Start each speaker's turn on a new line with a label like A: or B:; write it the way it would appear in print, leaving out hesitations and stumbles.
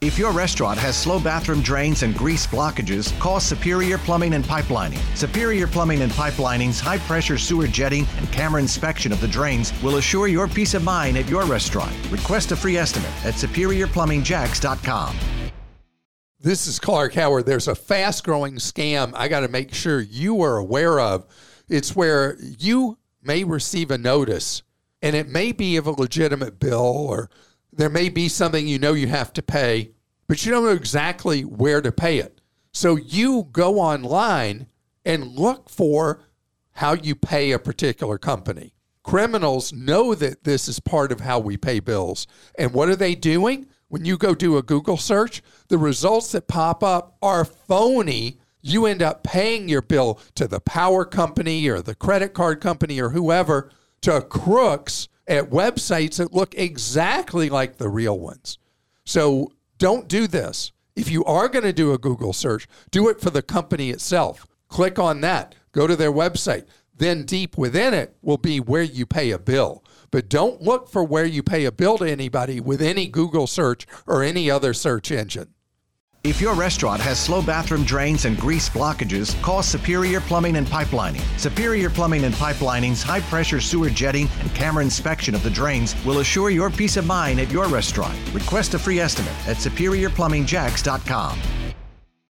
A: If your restaurant has slow bathroom drains and grease blockages, call Superior Plumbing and Pipelining. Superior Plumbing and Pipelining's high-pressure sewer jetting and camera inspection of the drains will assure your peace of mind at your restaurant. Request a free estimate at SuperiorPlumbingJacks.com.
B: This is Clark Howard. There's a fast-growing scam I got to make sure you are aware of. It's where you may receive a notice, and it may be of a legitimate bill, or there may be something you know you have to pay, but you don't know exactly where to pay it. So you go online and look for how you pay a particular company. Criminals know that this is part of how we pay bills. And what are they doing? When you go do a Google search, the results that pop up are phony. You end up paying your bill to the power company or the credit card company or whoever, to crooks at websites that look exactly like the real ones. So don't do this. If you are going to do a Google search, do it for the company itself. Click on that. Go to their website. Then deep within it will be where you pay a bill. But don't look for where you pay a bill to anybody with any Google search or any other search engine.
A: If your restaurant has slow bathroom drains and grease blockages, call Superior Plumbing and Pipelining. Superior Plumbing and Pipelining's high-pressure sewer jetting and camera inspection of the drains will assure your peace of mind at your restaurant. Request a free estimate at SuperiorPlumbingJacks.com.